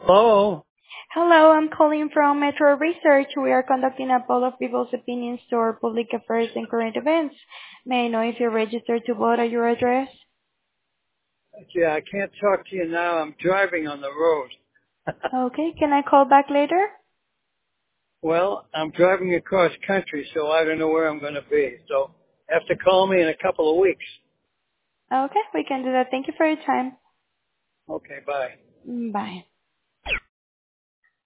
Hello? Hello, I'm calling from Metro Research. We are conducting a poll of people's opinions to our public affairs and current events. May I know if you're registered to vote at your address? Yeah, I can't talk to you now. I'm driving on the road. Okay, can I call back later? Well, I'm driving across country, so I don't know where I'm going to be. So have to call me in a couple of weeks. Okay, we can do that. Thank you for your time. Okay, bye. Bye.